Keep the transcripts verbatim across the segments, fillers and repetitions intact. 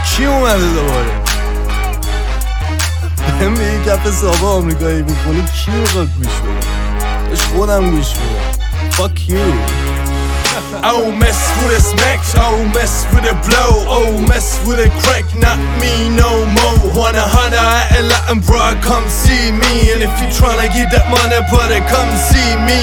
کی اومده دوباره؟ بهم به یک کف سابه آمریکایی میکنی کی میخواد گوش بده؟ داش خودم گوش میدم. Fuck you. Oh, mess with a smack, oh, mess with a blow, oh, mess with a crack, not me no more. Wanna holler at a Latin bro, come see me. And if you tryna get that money, brother, come see me.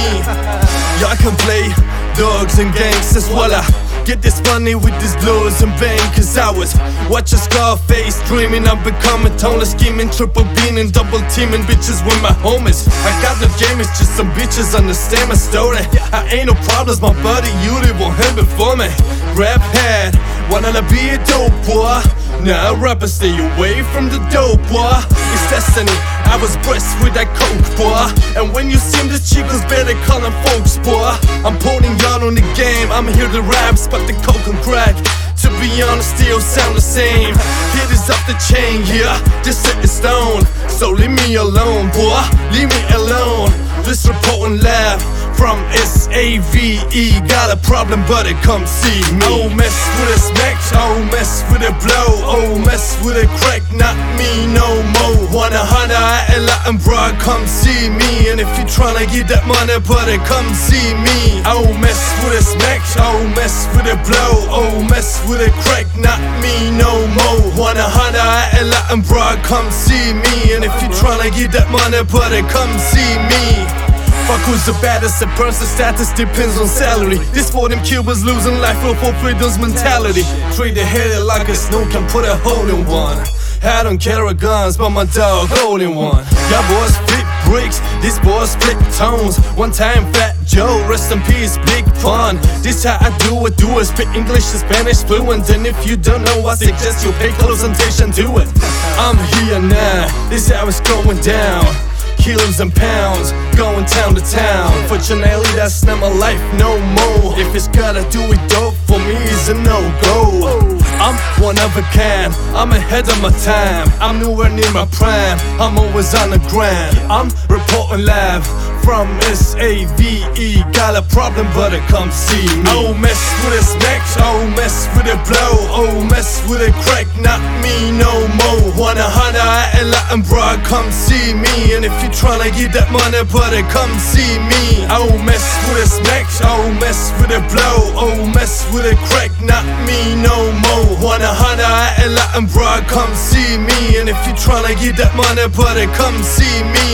Y'all can play dogs and gangsters while I get this money with these blows and bang. Cause I was watching Scarface, dreaming of becoming toneless, scheming, triple beaning, double teaming bitches with my homies. I got the game, it's just some bitches understand my story. I ain't no problems, my buddy, you did one him before me. Rap head, wanna be a dope boy. Now rappers stay away from the dope boy. It's destiny, I was blessed with that coke boy. And when you see the chicos, better call them folks boy. I'm putting y'all on the game, I'm here to rap, spot the coke and crack. To be honest, still sound the same. Hit is up the chain, yeah, just set in stone. So leave me alone, boy, leave me alone. This reporting live from S A V E. Got a problem, but it come see me. Oh, mess with a smack, oh, mess with a blow, oh, mess with a crack, not me no more. Wanna holler at a Latin bro, come see me. And if you tryna get that money, brother, come see me. Oh, mess with a smack, oh, mess with a blow, oh, mess with a crack, not me no more. Wanna holler at a Latin bro, come see me. And if you tryna get that money, brother, come see me. Fuck who's the baddest, the person status depends on salary. This for them Cubans losing life for freedom's mentality. Treat the head like a snow can put a hole in one. I don't carry guns, but my dog holding one. Y'all boys flip bricks, these boys split tones. One time Fat Joe, rest in peace, Big Pun. This how I do it, do it, spit English and Spanish fluent. And if you don't know, I suggest you pay close attention to it. I'm here now, this how it's going down. Kilos and pounds, going town to town. Fortunately, that's not my life no more. If it's gotta do it dope, for me it's a no-go. I'm one of a kind, I'm ahead of my time. I'm nowhere near my prime, I'm always on the grind. I'm reporting live from S A V E. Got a problem, but it come see me. Oh, mess with a smack, oh, mess with a blow, oh, mess with a crack, not me no more. Wanna holler at a Latin bro, come see me. And if you tryna get that money, brother, come see me. Oh, mess with a smack, oh, mess with a blow, oh, mess with a crack, not me no more. Wanna holler at a Latin bro, come see me. And if you tryna get that money, brother, come see me.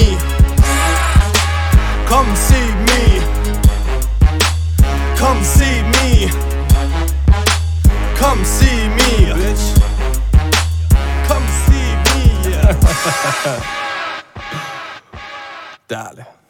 Come see me. Come see me. Come see me, bitch. Come see me, yeah. Dale.